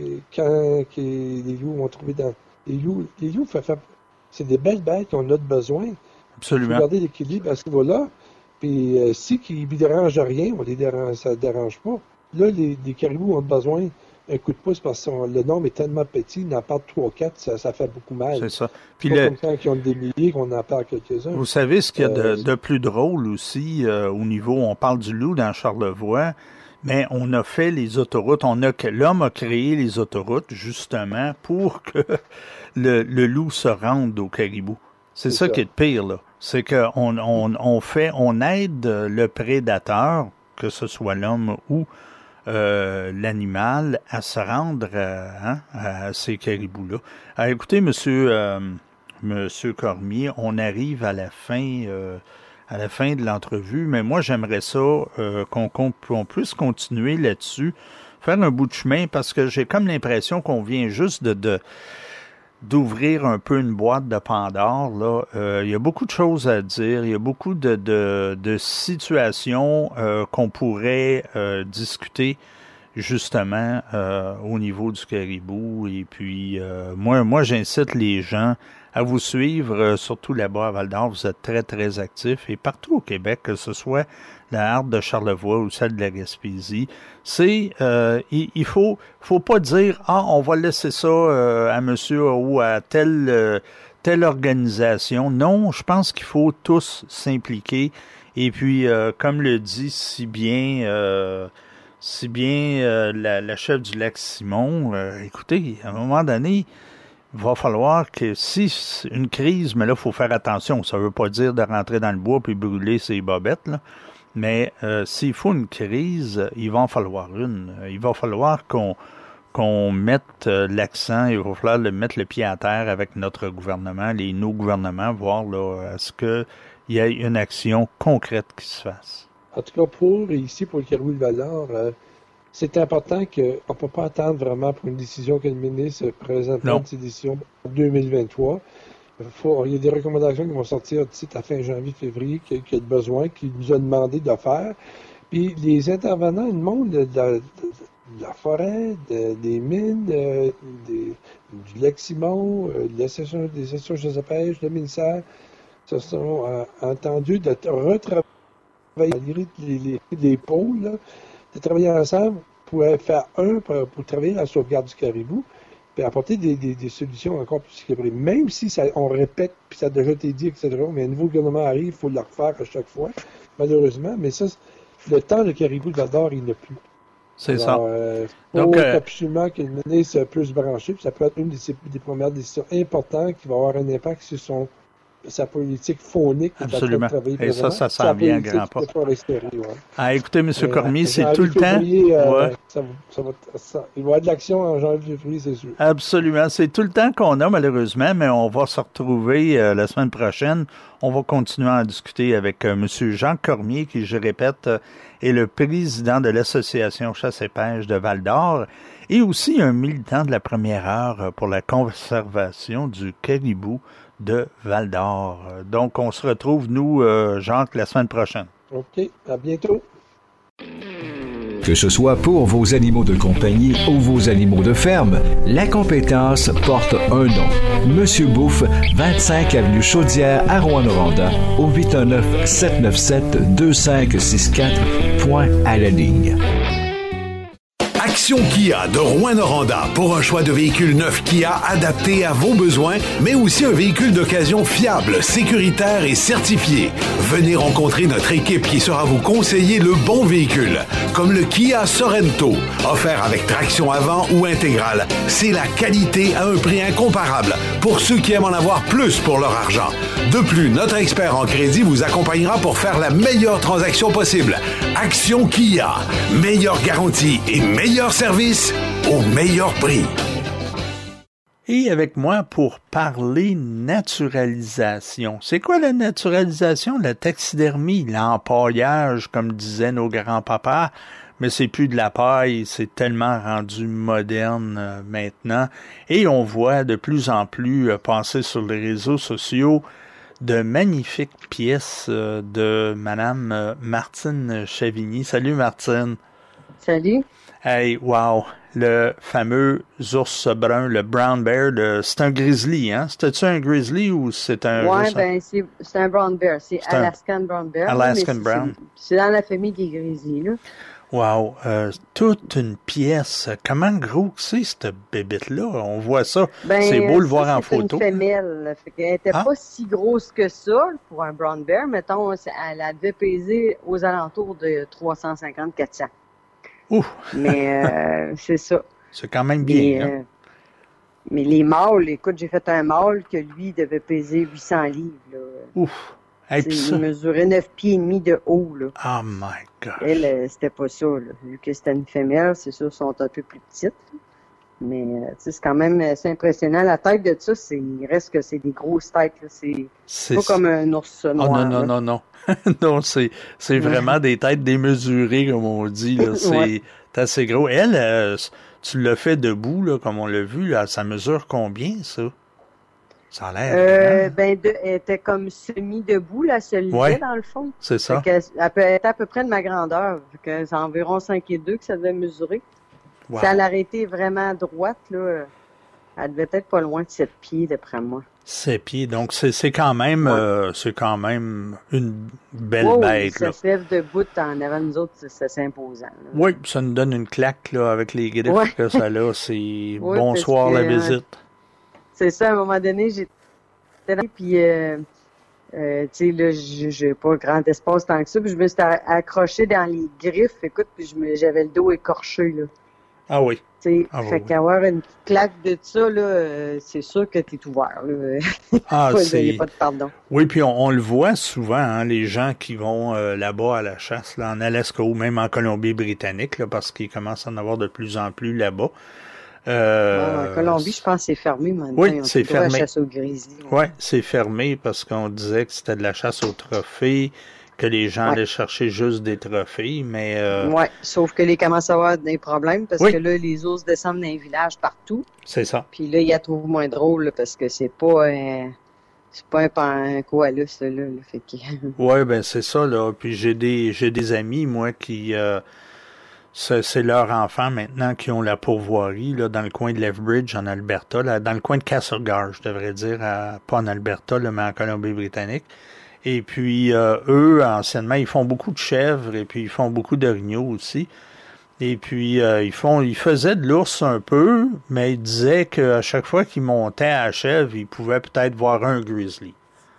quand que les loups vont trouver dans... Les loups, les loups fait, fait, c'est des belles bêtes qu'on a de besoin. Absolument. Il faut garder l'équilibre à ce niveau-là. Puis euh, si qui ne dérangent rien, on les dérange, ça ne dérange pas. Là, les, les caribous ont besoin d'un coup de pouce parce que le nombre est tellement petit, ils en partent trois quatre, ça, ça fait beaucoup mal. C'est ça. Puis pas le... comme quand ils ont des milliers qu'on en parle quelques-uns. Vous savez ce qu'il y a de, euh, de plus drôle aussi euh, au niveau, on parle du loup dans Charlevoix, mais on a fait les autoroutes, on a l'homme a créé les autoroutes justement pour que le, le loup se rende au caribou. C'est, c'est ça, ça qui est le pire, là. C'est qu'on on, on fait, on aide le prédateur, que ce soit l'homme ou euh, l'animal, à se rendre euh, hein, à ces caribous-là. Alors, écoutez, monsieur, euh, monsieur Cormier, on arrive à la fin, euh, à la fin de l'entrevue, mais moi, j'aimerais ça euh, qu'on, qu'on, qu'on puisse continuer là-dessus, faire un bout de chemin, parce que j'ai comme l'impression qu'on vient juste de... de d'ouvrir un peu une boîte de Pandore, là. Euh, il y a beaucoup de choses à dire, il y a beaucoup de, de, de situations euh, qu'on pourrait euh, discuter justement euh, au niveau du caribou. Et puis, euh, moi, moi, j'incite les gens à vous suivre, euh, surtout là-bas à Val-d'Or. Vous êtes très, très actifs. Et partout au Québec, que ce soit la Harpe de Charlevoix ou celle de la Gaspésie, c'est, euh, il, il faut, faut pas dire, ah, on va laisser ça euh, à monsieur ou à telle, euh, telle organisation. Non, je pense qu'il faut tous s'impliquer. Et puis, euh, comme le dit si bien, euh, si bien euh, la, la chef du lac Simon, euh, écoutez, à un moment donné, il va falloir que si c'est une crise, mais là, il faut faire attention. Ça veut pas dire de rentrer dans le bois puis brûler ses bobettes, là. Mais euh, s'il faut une crise, il va en falloir une. Il va falloir qu'on qu'on mette euh, l'accent, il va falloir le, mettre le pied à terre avec notre gouvernement, les nos gouvernements, voir là, à ce qu'il y ait une action concrète qui se fasse. En tout cas, pour ici, pour le Caribou de Val-d'Or, euh, c'est important qu'on ne peut pas attendre vraiment pour une décision que le ministre présentera ses décisions en deux mille vingt-trois. Faut, il y a des recommandations qui vont sortir d'ici à fin janvier, février, qu'il y a besoin, qu'il nous a demandé de faire. Puis les intervenants, le monde de, de, de, de la forêt, de, des mines, de, des, du lac Simon, de la session, des sessions de la pêche, le ministère, se sont euh, entendus de retravailler les, les, les pôles, là, de travailler ensemble pour faire un, pour, pour travailler à la sauvegarde du caribou, puis apporter des, des, des solutions encore plus équilibrées. Même si ça, on répète, puis ça a déjà été dit, et cetera, mais un nouveau gouvernement arrive, il faut le refaire à chaque fois, malheureusement. Mais ça, le temps de caribou de Val-d'Or, il n'a plus. C'est Alors, ça. Euh, Donc, faut euh... absolument que le ministre plus branché, puis ça peut être une des, des premières décisions importantes qui va avoir un impact sur son sa politique phonique. Absolument. Et ça, ça s'en vient à grands pas. Ouais. Ah, écoutez, M. Euh, Cormier, c'est tout le temps. Euh, ouais. ça, ça va, ça, il va y avoir de l'action en janvier, février, c'est sûr. Absolument. C'est tout le temps qu'on a, malheureusement, mais on va se retrouver euh, la semaine prochaine. On va continuer à en discuter avec euh, M. Jean Cormier, qui, je répète, euh, est le président de l'Association Chasse et Pêche de Val-d'Or et aussi un militant de la première heure pour la conservation du caribou de Val-d'Or. Donc, on se retrouve, nous, euh, Jacques, la semaine prochaine. OK. À bientôt. Que ce soit pour vos animaux de compagnie ou vos animaux de ferme, la compétence porte un nom. Monsieur Bouffe, vingt-cinq avenue Chaudière à Rouyn-Noranda, au huit un neuf, sept neuf sept, deux cinq six quatre, point à la ligne. Action Kia de Rouyn-Noranda pour un choix de véhicules neufs Kia adaptés à vos besoins, mais aussi un véhicule d'occasion fiable, sécuritaire et certifié. Venez rencontrer notre équipe qui saura vous conseiller le bon véhicule, comme le Kia Sorento, offert avec traction avant ou intégrale. C'est la qualité à un prix incomparable pour ceux qui aiment en avoir plus pour leur argent. De plus, notre expert en crédit vous accompagnera pour faire la meilleure transaction possible. Action Kia, meilleure garantie et meilleur service au meilleur prix. Et avec moi pour parler naturalisation. C'est quoi la naturalisation? La taxidermie, l'empaillage, comme disaient nos grands-papas. Mais c'est plus de la paille, c'est tellement rendu moderne euh, maintenant. Et on voit de plus en plus euh, passer sur les réseaux sociaux de magnifiques pièces euh, de Madame euh, Martine Chavigny. Salut Martine. Salut. Hey, wow, le fameux ours brun, le brown bear, le, c'est un grizzly, hein? C'était-tu un grizzly ou c'est un... Ouais, ben, c'est, c'est un brown bear, c'est, c'est Alaskan un... brown bear. Alaskan là, brown. C'est, c'est dans la famille des grizzlies, là. Wow, euh, toute une pièce. Comment gros que c'est, cette bébête-là? On voit ça. Ben, c'est beau le voir ça, en photo. C'est une femelle. Fait qu'elle était ah? pas si grosse que ça pour un brown bear. Mettons, elle devait peser aux alentours de trois cent cinquante à quatre cents. Ouh! Mais euh, c'est ça. C'est quand même bien. Mais, hein? euh, mais les mâles, écoute, j'ai fait un mâle que lui devait peser huit cents livres. Là. Ouf! Hey, il ça... mesurait neuf pieds et demi de haut. Là. Oh my God! Elle, c'était pas ça. Là. Vu que c'était une femelle, c'est sûr, elles sont un peu plus petites. Mais euh, c'est quand même assez impressionnant. La tête de ça, c'est, il reste que c'est des grosses têtes. Là. C'est, c'est pas comme un ours noir. Oh, non, non, là. non, non. non, c'est, c'est vraiment des têtes démesurées, comme on dit. Là. C'est, ouais. c'est assez gros. Elle, euh, tu l'as fait debout, là, comme on l'a vu. Là, ça mesure combien, ça? Ça a l'air. Euh, ben, de, elle était comme semi-debout, là, se levait, ouais, dans le fond. C'est ça. Elle, elle peut être à peu près de ma grandeur, vu que c'est environ cinq pieds deux que ça devait mesurer. Wow. Si elle aurait été vraiment droite, là, elle devait être pas loin de sept pieds, d'après moi. sept pieds, donc c'est, c'est quand même ouais. euh, c'est quand même une belle oh, bête. Ça là. se lève debout en avant de nous autres, c'est, c'est imposant. Là. Oui, ça nous donne une claque là, avec les griffes ouais. que ça a. C'est oui, bonsoir que, la visite. Euh, c'est ça, à un moment donné, j'étais là, puis euh, euh, tu sais, là, j'ai pas grand espace tant que ça, puis je me suis accroché dans les griffes, écoute, puis je me, j'avais le dos écorché, là. Ah oui. Ah, fait oui. qu'avoir une claque de ça, là, euh, c'est sûr que tu es ouvert. Là. Ah, il n'y a pas de pardon. Oui, puis on, on le voit souvent, hein, les gens qui vont euh, là-bas à la chasse, là, en Alaska ou même en Colombie-Britannique, là, parce qu'ils commencent à en avoir de plus en plus là-bas. Euh, ouais, en Colombie, je pense que c'est fermé maintenant. Oui, c'est fermé. La chasse au grizzly. Oui, ouais, c'est fermé parce qu'on disait que c'était de la chasse au trophée, que les gens ouais. allaient chercher juste des trophées, mais... Euh... Oui, sauf que les commencent à avoir des problèmes parce oui. que là, les ours descendent dans les villages partout. C'est ça. Puis là, ils la trouvent moins drôle là, parce que c'est pas un... C'est pas un, un koala, ça, là. là fait que... Oui, ben c'est ça, là. Puis j'ai des j'ai des amis, moi, qui... Euh, c'est, c'est leurs enfants, maintenant, qui ont la pourvoirie, là, dans le coin de Lethbridge, en Alberta, là, dans le coin de Castlegar, je devrais dire, à, pas en Alberta, là, mais en Colombie-Britannique. Et puis, euh, eux, anciennement, ils font beaucoup de chèvres et puis ils font beaucoup d'orignaux aussi. Et puis, euh, ils font, ils faisaient de l'ours un peu, mais ils disaient qu'à chaque fois qu'ils montaient à la chèvre, ils pouvaient peut-être voir un grizzly.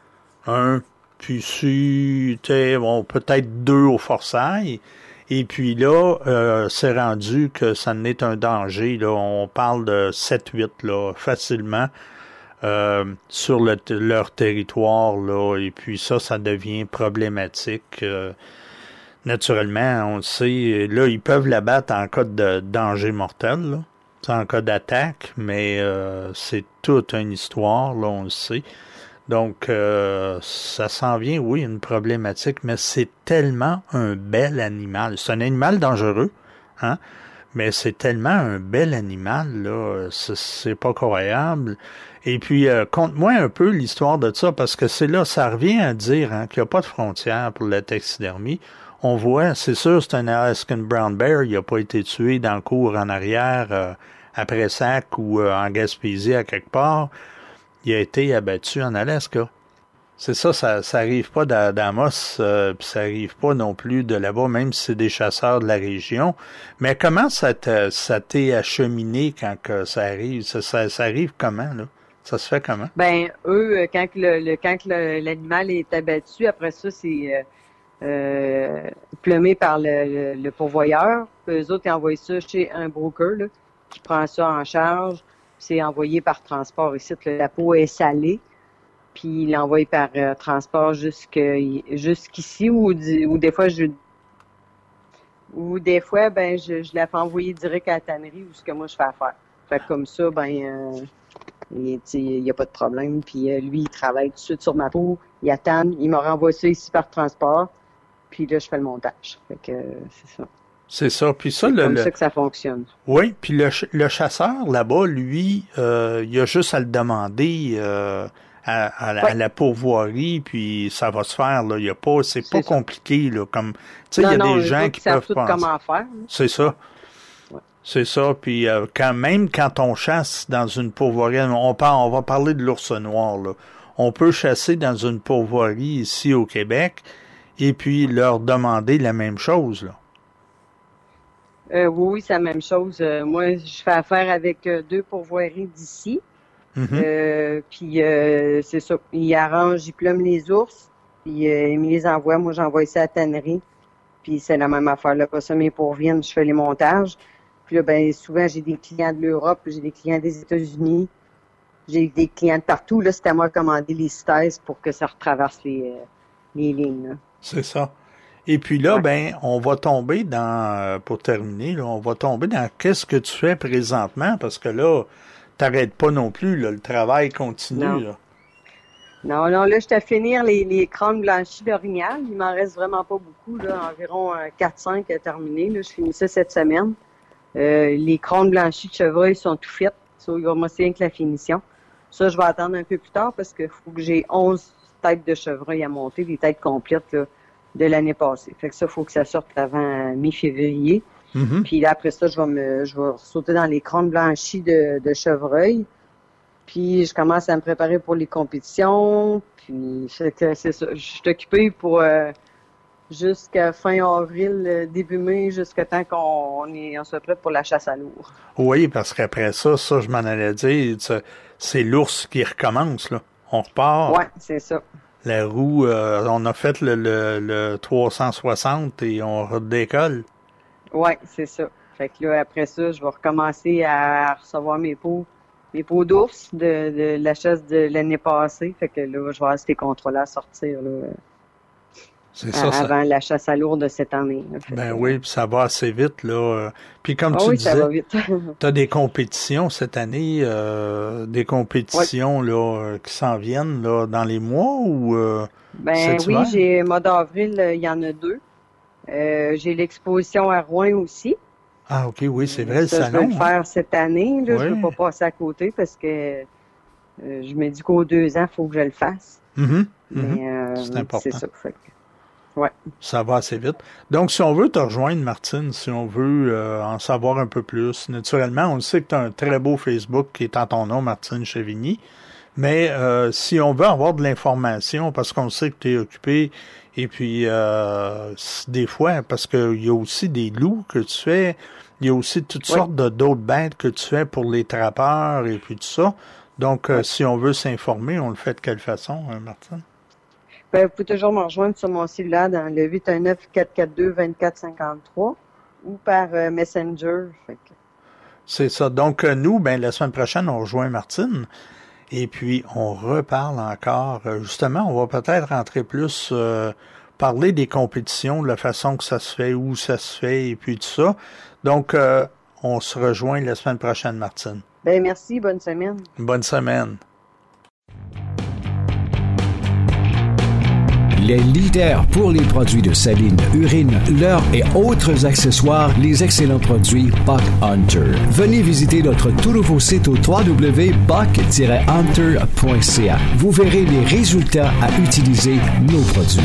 Un, puis si, bon, peut-être deux au forçail. Et puis là, euh, c'est rendu que ça n'est un danger. Là, on parle de sept huit, là, facilement. Euh, sur le, leur territoire, là, et puis ça, ça devient problématique. Euh, naturellement, on le sait, là, ils peuvent la battre en cas de danger mortel, là, en cas d'attaque, mais euh, c'est toute une histoire, là, on le sait. Donc, euh, ça s'en vient, oui, une problématique, mais c'est tellement un bel animal. C'est un animal dangereux, hein, mais c'est tellement un bel animal, là, c'est, c'est pas croyable. Et puis, euh, conte-moi un peu l'histoire de ça, parce que c'est là, ça revient à dire hein, qu'il n'y a pas de frontière pour la taxidermie. On voit, c'est sûr, c'est un Alaskan Brown Bear, il n'a pas été tué dans le cours en arrière, euh, après Sac ou euh, en Gaspésie à quelque part. Il a été abattu en Alaska. C'est ça, ça, ça arrive pas d'Amos, euh, puis ça arrive pas non plus de là-bas, même si c'est des chasseurs de la région. Mais comment ça, te, ça t'est acheminé quand que ça arrive? Ça, ça, ça arrive comment, là? Ça se fait comment? Ben, eux, quand le, le quand le, l'animal est abattu, après ça, c'est euh, euh, plumé par le, le, le pourvoyeur. Puis eux autres, ils envoient ça chez un broker, là, qui prend ça en charge. C'est envoyé par transport ici. La peau est salée. Puis il l'envoie par euh, transport jusque, jusqu'ici ou, ou des fois, je ou des fois, ben, je, je la fais envoyer direct à la tannerie ou ce que moi je fais à faire. Fait que comme ça, ben, euh, il n'y a pas de problème. Puis euh, lui, il travaille tout de suite sur ma peau, il attend, il m'a renvoyé ça ici par transport. Puis là, je fais le montage. Fait que euh, c'est ça. C'est ça. Puis ça, c'est le, comme le... ça que ça fonctionne. Oui, puis le, le chasseur, là-bas, lui, euh, il a juste à le demander euh, à, à, la, ouais. à la pourvoirie, puis ça va se faire. Là. Il y a pas, c'est, c'est pas ça. Compliqué. Là, comme, tu sais, il y a des gens qui peuvent tout penser. Comment faire. Là. C'est ça. Ouais. C'est ça. Puis euh, quand même, quand on chasse dans une pourvoirie, on, parle, on va parler de l'ours noir. Là. On peut chasser dans une pourvoirie ici au Québec et puis leur demander la même chose, là. Euh, oui, oui, c'est la même chose. Euh, moi, je fais affaire avec euh, deux pourvoiries d'ici. Mm-hmm. Euh, puis euh, c'est ça. Ils arrangent, ils plument les ours. Puis euh, ils me les envoient. Moi, j'envoie ça à la tannerie. Puis c'est la même affaire. Là, pas ça, mes pourviennent, je fais les montages. Puis là, ben souvent, j'ai des clients de l'Europe, j'ai des clients des États-Unis. J'ai des clients de partout. Là, c'est à moi de commander les stèses pour que ça retraverse les, euh, les lignes. Là. C'est ça. Et puis là, Ouais. ben, on va tomber dans, pour terminer, là, on va tomber dans qu'est-ce que tu fais présentement, parce que là, t'arrêtes pas non plus, là, le travail continue, Non. là. Non, non, là, je t'ai à finir les, les crânes blanchis d'Orignal. Il m'en reste vraiment pas beaucoup, là, environ euh, quatre cinq à terminer. Là, je finis ça cette semaine. Euh, les crânes blanchis de chevreuil sont tout faits. Ça, il va me rien que la finition. Ça, je vais attendre un peu plus tard parce qu'il faut que j'ai onze têtes de chevreuil à monter, des têtes complètes là, de l'année passée. Fait que ça, il faut que ça sorte avant mi-février. Mm-hmm. Puis là, après ça, je vais me, je vais sauter dans les crânes blanchis de, de chevreuil. Puis je commence à me préparer pour les compétitions. Puis c'est, c'est ça. Je suis occupée pour euh, jusqu'à fin avril, euh, début mai, jusqu'à temps qu'on on est, on soit prêt pour la chasse à l'ours. Oui, parce qu'après ça, ça, je m'en allais dire, c'est l'ours qui recommence, là. On repart. Ouais, c'est ça. La roue, euh, on a fait le, le, le trois cent soixante et on redécolle. Ouais, c'est ça. Fait que là, après ça, je vais recommencer à recevoir mes pots. Mes pots d'ours de, de la chasse de l'année passée. Fait que là, je vais avoir ces contrats-là à sortir là, C'est ça, à, ça. avant la chasse à l'ours de cette année. Là. Fait Ben que, oui, puis ça va assez vite, là. Puis comme ah tu oui, ça va disais, vite. tu as des compétitions cette année, euh, des compétitions là euh, qui s'en viennent là dans les mois ou euh, Ben cet oui, hiver? j'ai mois d'avril, euh, il y en a deux. Euh, j'ai l'exposition à Rouen aussi. Ah ok, oui, c'est vrai, le Ça, je salon. vais le faire cette année. Là, Ouais. Je ne peux pas passer à côté parce que euh, je me dis qu'aux deux ans, il faut que je le fasse. Hein. Mhm, Mais mhm. euh, C'est important. c'est ça. Fait que, ouais. Ça va assez vite. Donc, si on veut te rejoindre, Martine, si on veut euh, en savoir un peu plus, naturellement, on sait que tu as un très beau Facebook qui est en ton nom, Martine Chevigny. Mais euh, si on veut avoir de l'information, parce qu'on sait que tu es occupé, et puis euh, des fois, parce qu'il y a aussi des loups que tu fais, il y a aussi toutes Oui. sortes de d'autres bêtes que tu fais pour les trappeurs et puis tout ça. Donc, euh, Oui. si on veut s'informer, on le fait de quelle façon, hein, Martine? Ben, vous pouvez toujours me rejoindre sur mon cellulaire dans le huit un neuf, quatre quatre deux, deux quatre cinq trois ou par euh, Messenger. Fait que... C'est ça. Donc, euh, nous, ben la semaine prochaine, on rejoint Martine. Et puis, on reparle encore. Euh, justement, on va peut-être rentrer plus, euh, parler des compétitions, de la façon que ça se fait, où ça se fait, et puis tout ça. Donc, euh, on se rejoint la semaine prochaine, Martine. Ben, merci. Bonne semaine. Bonne semaine. Les leaders pour les produits de saline, urine, leurre et autres accessoires, les excellents produits Buck Hunter. Venez visiter notre tout nouveau site au w w w point buck tiret hunter point c a. Vous verrez les résultats à utiliser nos produits.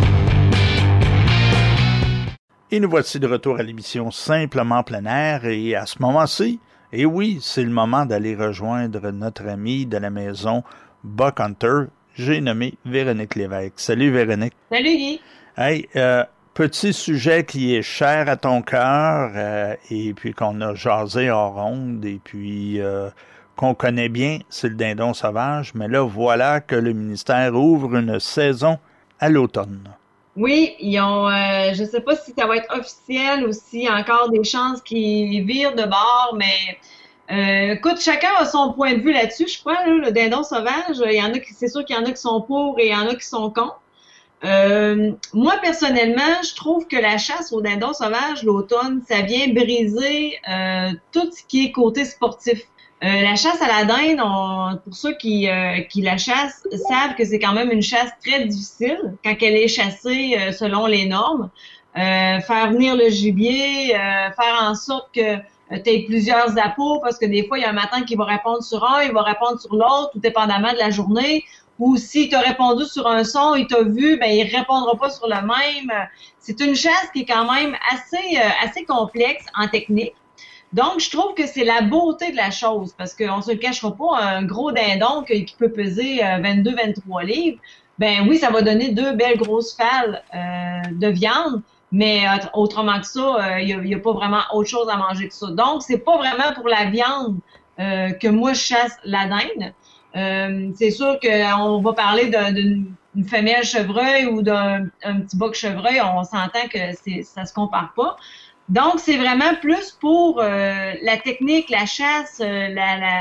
Et nous voici de retour à l'émission Simplement plein air. Et à ce moment-ci, et oui, c'est le moment d'aller rejoindre notre ami de la maison Buck Hunter. J'ai nommé Véronique Lévesque. Salut Véronique. Salut Guy. Hey, euh, petit sujet qui est cher à ton cœur euh, et puis qu'on a jasé en ronde et puis euh, qu'on connaît bien, c'est le dindon sauvage. Mais là, voilà que le ministère ouvre une saison à l'automne. Oui, ils ont, euh, je sais pas si ça va être officiel ou s'il y a encore des chances qu'ils virent de bord, mais Euh, écoute, chacun a son point de vue là-dessus, je crois, là, le dindon sauvage. Il y en a qui, c'est sûr qu'il y en a qui sont pour et il y en a qui sont contre. Euh, moi, personnellement, je trouve que la chasse au dindon sauvage, l'automne, ça vient briser euh, tout ce qui est côté sportif. Euh, la chasse à la dinde, on, pour ceux qui, euh, qui la chassent, savent que c'est quand même une chasse très difficile quand elle est chassée euh, selon les normes. Euh, faire venir le gibier, euh, faire en sorte que tu as plusieurs appos parce que des fois, il y a un matin qui va répondre sur un, il va répondre sur l'autre, tout dépendamment de la journée. Ou s'il t'a répondu sur un son, il t'a vu, ben il répondra pas sur le même. C'est une chasse qui est quand même assez euh, assez complexe en technique. Donc, je trouve que c'est la beauté de la chose parce qu'on se le cachera pas, un gros dindon qui, qui peut peser euh, vingt-deux vingt-trois livres, ben oui, ça va donner deux belles grosses fales euh, de viande. Mais euh, autrement que ça, il euh, n'y a, a pas vraiment autre chose à manger que ça. Donc, c'est pas vraiment pour la viande euh, que moi, je chasse la dinde. Euh, c'est sûr qu'on va parler d'une femelle chevreuil ou d'un un petit boc chevreuil. On s'entend que c'est, ça se compare pas. Donc, c'est vraiment plus pour euh, la technique, la chasse, euh, la, la,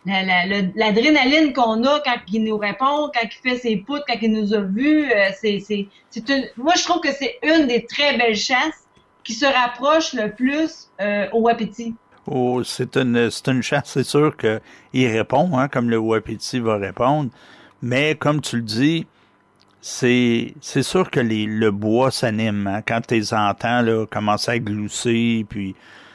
la, la, la, l'adrénaline qu'on a quand il nous répond, quand il fait ses poutres, quand il nous a vus, euh, c'est, c'est, c'est une, moi, je trouve que c'est une des très belles chasses qui se rapproche le plus euh, au wapiti. Oh, c'est une, c'est une chasse, c'est sûr qu'il répond, hein, comme le wapiti va répondre. Mais comme tu le dis, c'est, c'est sûr que les, le bois s'anime, hein, quand tu les entends, là, commencer à glousser, puis,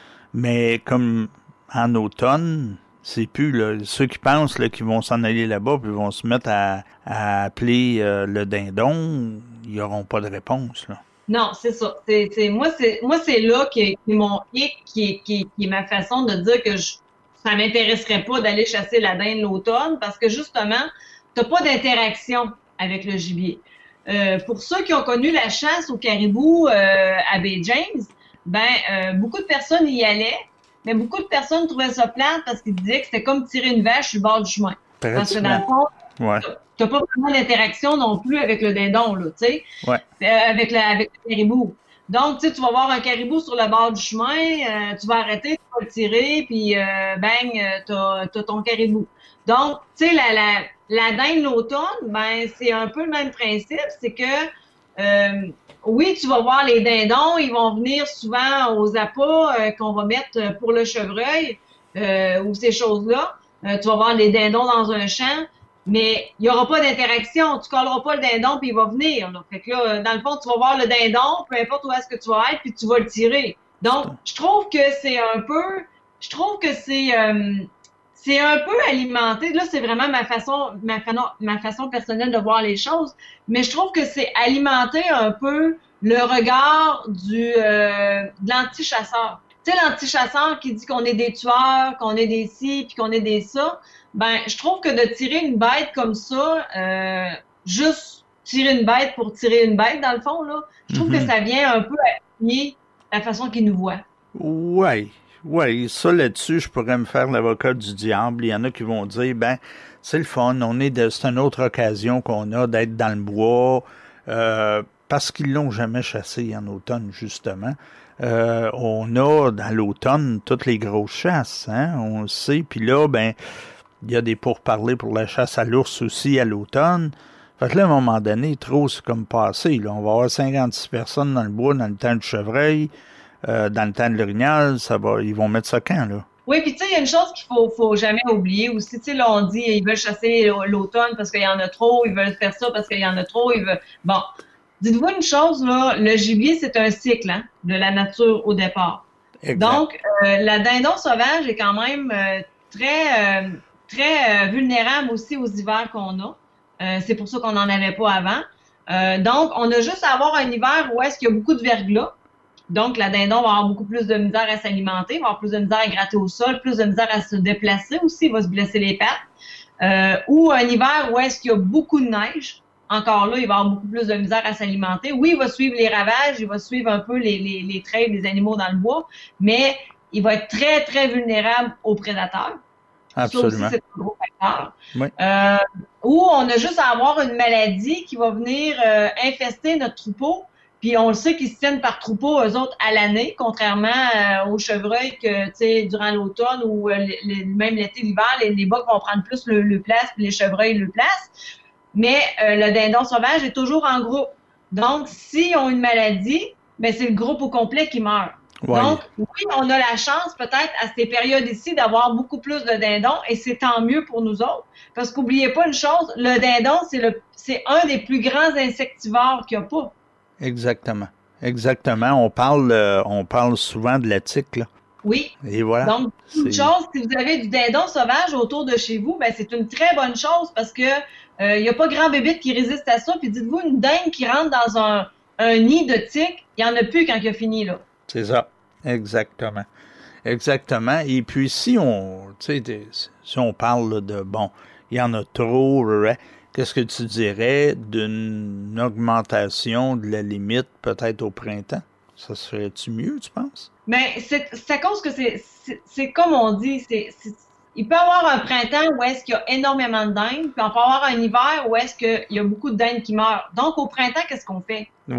mais comme en automne, c'est plus, là, ceux qui pensent, là, qu'ils vont s'en aller là-bas, puis vont se mettre à, à appeler euh, le dindon, ils n'auront pas de réponse, là. Non, c'est ça. C'est, c'est, moi, c'est, moi, c'est là qui est mon hic, qui est, qui, qui est ma façon de dire que je, ça m'intéresserait pas d'aller chasser la dinde l'automne parce que justement, t'as pas d'interaction avec le gibier. Euh, pour ceux qui ont connu la chasse au caribou euh, à Bay James, ben euh, beaucoup de personnes y allaient, mais beaucoup de personnes trouvaient ça plate parce qu'ils disaient que c'était comme tirer une vache sur le bord du chemin. Parce que dans le fond, ouais. t'as pas vraiment d'interaction non plus avec le dindon, là, tu sais, ouais. euh, avec, la, avec le caribou. Donc, tu sais, tu vas voir un caribou sur le bord du chemin, euh, tu vas arrêter, tu vas le tirer, puis euh, bang, euh, t'as, t'as ton caribou. Donc, tu sais, la, la, la dinde l'automne, ben, c'est un peu le même principe, c'est que, euh, oui, tu vas voir les dindons, ils vont venir souvent aux appâts euh, qu'on va mettre pour le chevreuil, euh, ou ces choses-là. Euh, tu vas voir les dindons dans un champ, mais il y aura pas d'interaction. Tu colleras pas le dindon puis il va venir. Là. Fait que là, dans le fond, tu vas voir le dindon, peu importe où est-ce que tu vas être, puis tu vas le tirer. Donc, je trouve que c'est un peu, je trouve que c'est, euh, c'est un peu alimenté. Là, c'est vraiment ma façon, ma, fa- ma façon personnelle de voir les choses. Mais je trouve que c'est alimenter un peu le regard du, euh, de l'anti-chasseur. Tu sais, l'anti-chasseur qui dit qu'on est des tueurs, qu'on est des ci, puis qu'on est des ça. Ben, je trouve que de tirer une bête comme ça, euh, juste tirer une bête pour tirer une bête, dans le fond, là, je trouve mm-hmm. que ça vient un peu appuyer la façon qu'ils nous voient. Oui, oui, ça là-dessus, je pourrais me faire l'avocat du diable. Il y en a qui vont dire, ben, c'est le fun, on est de, c'est une autre occasion qu'on a d'être dans le bois, euh, parce qu'ils l'ont jamais chassé en automne, justement. Euh, on a dans l'automne toutes les grosses chasses, hein, on le sait, puis là, ben, il y a des pourparlers pour la chasse à l'ours aussi à l'automne. Fait que là, à un moment donné, trop, c'est comme passé. Là. On va avoir cinquante-six personnes dans le bois, dans le temps du chevreuil, euh, dans le temps de l'orignal, ça va, ils vont mettre ça quand, là? Oui, puis tu sais, il y a une chose qu'il faut, faut jamais oublier aussi. Tu sais, là, on dit ils veulent chasser l'automne parce qu'il y en a trop, ils veulent faire ça parce qu'il y en a trop, ils veulent... Bon, dites-vous une chose, là, le gibier, c'est un cycle, hein, de la nature au départ. Exact. Donc, euh, la dindon sauvage est quand même euh, très... Euh, très euh, vulnérable aussi aux hivers qu'on a. Euh, c'est pour ça qu'on n'en avait pas avant. Euh, donc, on a juste à avoir un hiver où est-ce qu'il y a beaucoup de verglas. Donc, la dindon va avoir beaucoup plus de misère à s'alimenter, va avoir plus de misère à gratter au sol, plus de misère à se déplacer aussi, il va se blesser les pattes. Euh, ou un hiver où est-ce qu'il y a beaucoup de neige. Encore là, il va avoir beaucoup plus de misère à s'alimenter. Oui, il va suivre les ravages, il va suivre un peu les, les, les traits des animaux dans le bois, mais il va être très, très vulnérable aux prédateurs. Absolument. Ça aussi, c'est un gros facteur. Oui. Euh, ou on a juste à avoir une maladie qui va venir euh, infester notre troupeau. Puis on le sait qu'ils se tiennent par troupeau, eux autres, à l'année, contrairement euh, aux chevreuils que, tu sais, durant l'automne ou euh, les, même l'été, l'hiver, les, les bocs vont prendre plus le, le place, puis les chevreuils le place. Mais euh, le dindon sauvage est toujours en groupe. Donc, s'ils ont une maladie, ben c'est le groupe au complet qui meurt. Ouais. Donc, oui, on a la chance peut-être à ces périodes ici d'avoir beaucoup plus de dindons et c'est tant mieux pour nous autres. Parce qu'oubliez pas une chose, le dindon, c'est le c'est un des plus grands insectivores qu'il n'y a pas. Exactement. Exactement. On parle euh, on parle souvent de la tique, là. Oui. Et voilà. Donc, une c'est... chose, si vous avez du dindon sauvage autour de chez vous, ben c'est une très bonne chose parce que il euh, n'y a pas grand bébé qui résiste à ça. Puis dites-vous, une dinde qui rentre dans un, un nid de tique, il n'y en a plus quand il a fini, là. C'est ça. Exactement. Exactement. Et puis, si on, tu sais, si on parle de, bon, il y en a trop, qu'est-ce que tu dirais d'une augmentation de la limite peut-être au printemps? Ça serait-tu mieux, tu penses? Mais c'est, c'est à cause que c'est, c'est, c'est comme on dit, c'est, c'est, il peut y avoir un printemps où est-ce qu'il y a énormément de dindes, puis on peut avoir un hiver où est-ce qu'il y a beaucoup de dindes qui meurent. Donc, au printemps, qu'est-ce qu'on fait? Ouais.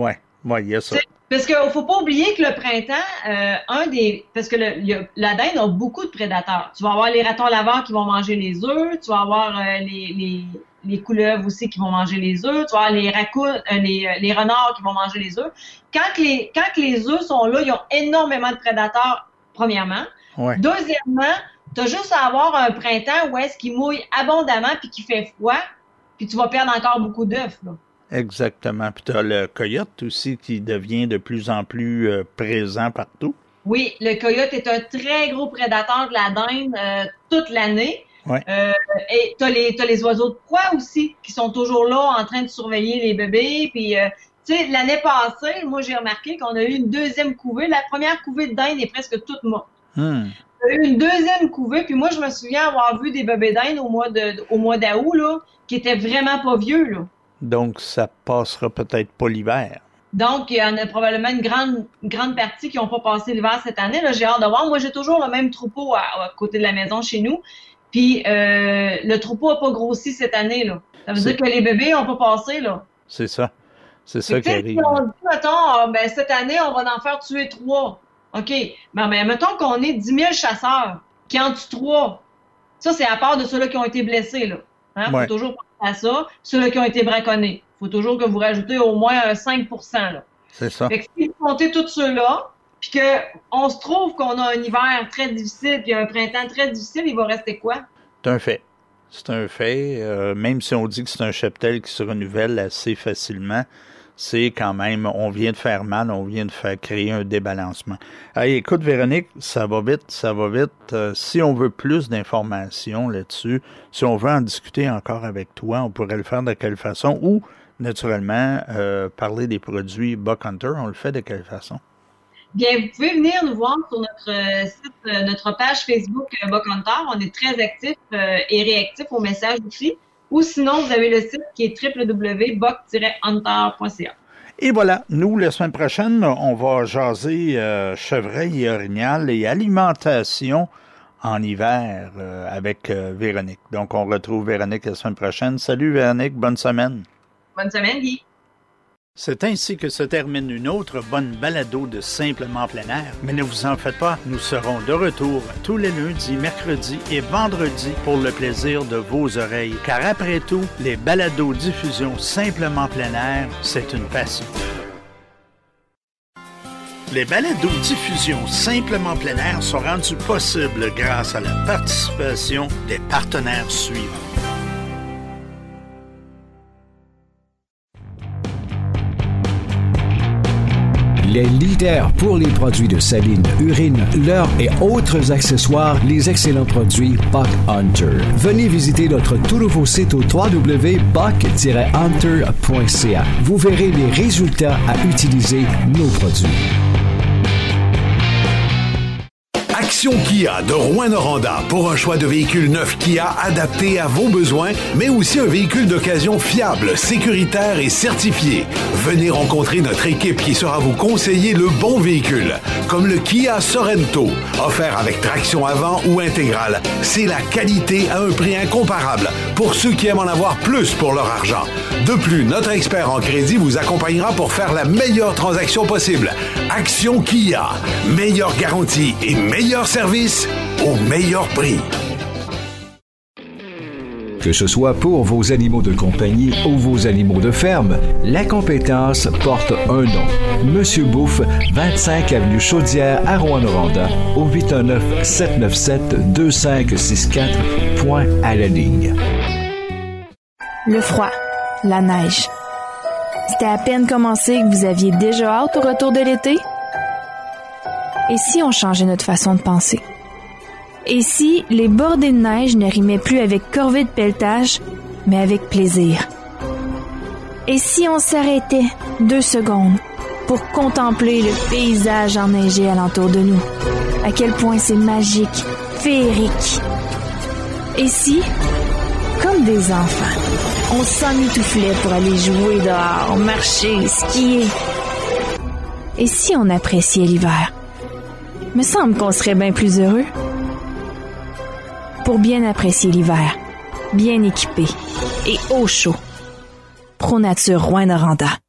Oui, il y a ça. C'est, parce qu'il faut pas oublier que le printemps, euh, un des, parce que le, le, la dinde a beaucoup de prédateurs. Tu vas avoir les ratons laveurs qui vont manger les œufs, tu vas avoir euh, les, les, les couleuvres aussi qui vont manger les œufs, tu vas avoir les raccoons, euh, les, les renards qui vont manger les œufs. Quand les, quand les œufs sont là, ils ont énormément de prédateurs, premièrement. Ouais. Deuxièmement, tu as juste à avoir un printemps où est-ce qu'il mouille abondamment puis qu'il fait froid, puis tu vas perdre encore beaucoup d'œufs, là. Exactement. Puis tu as le coyote aussi qui devient de plus en plus euh, présent partout. Oui, le coyote est un très gros prédateur de la dinde euh, toute l'année. Ouais. Euh, et tu as les, t'as les oiseaux de proie aussi qui sont toujours là en train de surveiller les bébés. Puis, euh, tu sais, l'année passée, moi, j'ai remarqué qu'on a eu une deuxième couvée. La première couvée de dinde est presque toute morte. Hmm. On a eu une deuxième couvée. Puis moi, je me souviens avoir vu des bébés dinde au mois de, au mois d'août, là, qui étaient vraiment pas vieux, là. Donc, ça passera peut-être pas l'hiver. Donc, il y en a probablement une grande, une grande partie qui n'ont pas passé l'hiver cette année. Là, j'ai hâte de voir. Moi, j'ai toujours le même troupeau à, à côté de la maison chez nous. Puis, euh, le troupeau n'a pas grossi cette année, là. Ça veut C'est... dire que les bébés n'ont pas passé, là. C'est ça. C'est ça qui arrive. Si on dit, mettons, ben, cette année, on va en faire tuer trois. OK. Ben, ben mettons qu'on est dix mille chasseurs qui en tuent trois. Ça, c'est à part de ceux-là qui ont été blessés, là. Hein? Ouais. Faut toujours penser à ça. Ceux-là qui ont été braconnés. Faut toujours que vous rajoutez au moins un cinq pour cent, là. C'est ça. Fait que si vous comptez tous ceux-là, puis qu'on se trouve qu'on a un hiver très difficile puis un printemps très difficile, il va rester quoi? C'est un fait. C'est un fait. Euh, même si on dit que c'est un cheptel qui se renouvelle assez facilement, c'est quand même, on vient de faire mal, on vient de faire créer un débalancement. Hey, écoute, Véronique, ça va vite, ça va vite. Euh, si on veut plus d'informations là-dessus, si on veut en discuter encore avec toi, on pourrait le faire de quelle façon? Ou, naturellement, euh, parler des produits Buck Hunter, on le fait de quelle façon? Bien, vous pouvez venir nous voir sur notre euh, site, euh, notre page Facebook euh, Buck Hunter. On est très actifs euh, et réactifs aux messages écrits. Ou sinon, vous avez le site qui est w w w point buck tiret hunter point c a. Et voilà, nous, la semaine prochaine, on va jaser euh, chevreuil et orignal et alimentation en hiver euh, avec euh, Véronique. Donc, on retrouve Véronique la semaine prochaine. Salut Véronique, bonne semaine. Bonne semaine, Guy. C'est ainsi que se termine une autre bonne balado de Simplement plein air. Mais ne vous en faites pas, nous serons de retour tous les lundis, mercredis et vendredis pour le plaisir de vos oreilles. Car après tout, les balados diffusion Simplement plein air, c'est une passion. Les balados diffusion Simplement plein air sont rendus possibles grâce à la participation des partenaires suivants. Les leaders pour les produits de saline, urine, leurre et autres accessoires, les excellents produits Buck Hunter. Venez visiter notre tout nouveau site au w w w point buck tiret hunter point c a. Vous verrez les résultats à utiliser nos produits. Action Kia de Rouyn-Noranda pour un choix de véhicules neufs Kia adaptés à vos besoins, mais aussi un véhicule d'occasion fiable, sécuritaire et certifié. Venez rencontrer notre équipe qui saura vous conseiller le bon véhicule, comme le Kia Sorento, offert avec traction avant ou intégrale. C'est la qualité à un prix incomparable pour ceux qui aiment en avoir plus pour leur argent. De plus, notre expert en crédit vous accompagnera pour faire la meilleure transaction possible. Action Kia, meilleure garantie et meilleur service au meilleur prix. Que ce soit pour vos animaux de compagnie ou vos animaux de ferme, la compétence porte un nom. Monsieur Bouffe, vingt-cinq avenue Chaudière à Rouyn-Noranda, au huit un neuf, sept neuf sept, deux cinq six quatre, point à la ligne. Le froid, la neige. C'était à peine commencé que vous aviez déjà hâte au retour de l'été? Et si on changeait notre façon de penser? Et si les bordées de neige ne rimaient plus avec corvée de pelletage, mais avec plaisir? Et si on s'arrêtait deux secondes pour contempler le paysage enneigé alentour de nous? À quel point c'est magique, féerique. Et si, comme des enfants, on s'emmitouflait pour aller jouer dehors, marcher, skier? Et si on appréciait l'hiver? Me semble qu'on serait bien plus heureux. Pour bien apprécier l'hiver, bien équipé et au chaud. ProNature Rouyn-Noranda.